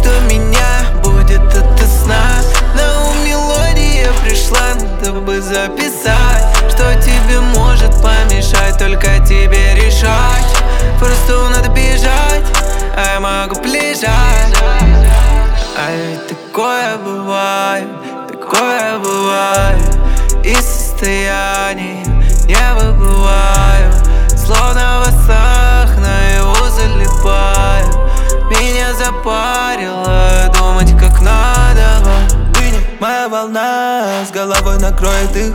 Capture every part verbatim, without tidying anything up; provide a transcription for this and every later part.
что меня будет от сна. На ум мелодия пришла, надо бы записать. Что тебе может помешать, только тебе решать. Просто надо бежать, а я могу лежать. А ведь такое бывает, такое бывает. Из состояний не выбываю, словно в снах наяву залипаю. Меня запарило думать как надо. Моя волна с головой накроет их.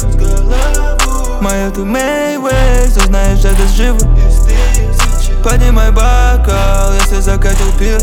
Моя ты Мэйвэй, узнаешь это живо. Поднимай бокал, если закатил пир.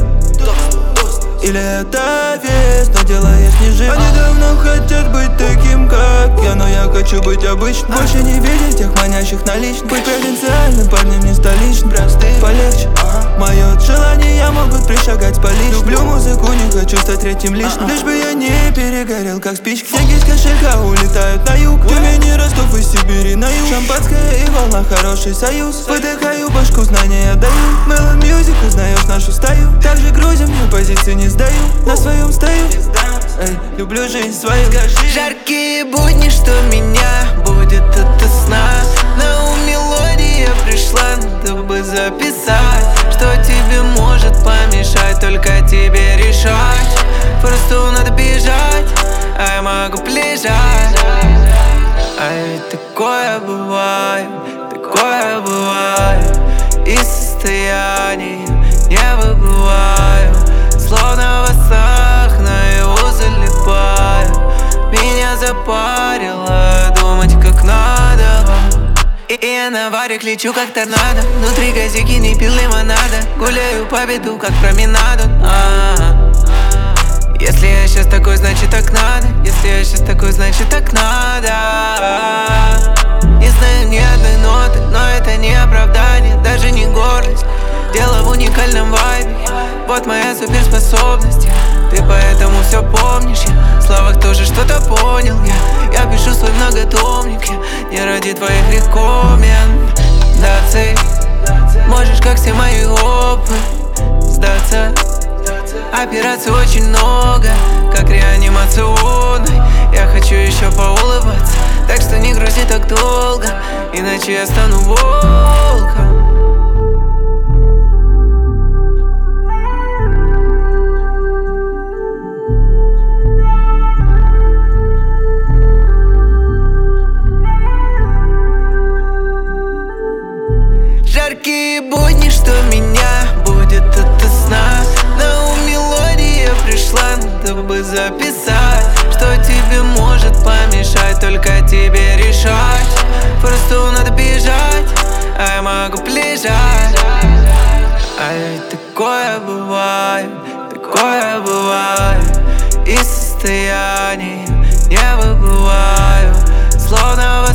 Или это вес, но делаешь не жив. Они давно хотят быть таким, как я, но я хочу быть обычным. Больше не видеть тех манящих наличных. Быть провинциальным парнем, не столичным. Полегче, мое желание я могут пришагать по личным. Люблю музыку, не хочу стать третьим лишним. Лишь бы я не перегорел, как спичка. Деньги с кошелька улетают на юг. Тюмени, Ростов и Сибири на юг. Шампанское и волна, хороший союз. Выдыхаю башку, знания отдаю. Melon Music, узнаешь нашу стаю. Также грузим, но позиции не сдаю. На своем стою, эй, люблю жизнь свою. Жаркие будни, что меня будет от сна. На ум мелодия пришла, надо бы записать. Что тебе может помешать, только тебе решать. Просто надо бежать, а я могу лежать. А ведь такое бывает, такое бывает. Из состояний не выбываю, словно в снах наяву залипаю. Меня запарило думать как надо. И я на варик лечу как торнадо. Внутри газики не пил лимонада. Гуляю по беду как променаду. А-а-а. Если я сейчас такой, значит так надо. Если я сейчас такой, значит так надо. Не знаю ни одной ноты, но это не оправдание, даже не гордость. Дело в уникальном вайбе, вот моя суперспособность. Ты поэтому все помнишь, я в словах тоже что-то понял. Я, я пишу свой многотомник, я не ради твоих рекомендаций. Можешь, как все мои опы, сдаться. Операций очень много, как реанимационной. Я хочу еще поулыбаться, так что не грузи так долго, иначе я стану волком. Жаркие будни, что меня будет от сна. На ум мелодия пришла, надо бы записать. Что тебе может помешать, только тебе решать. Просто надо бежать, а я могу лежать. А ведь такое бывает, такое бывает. Из состояний не выбываю, словно в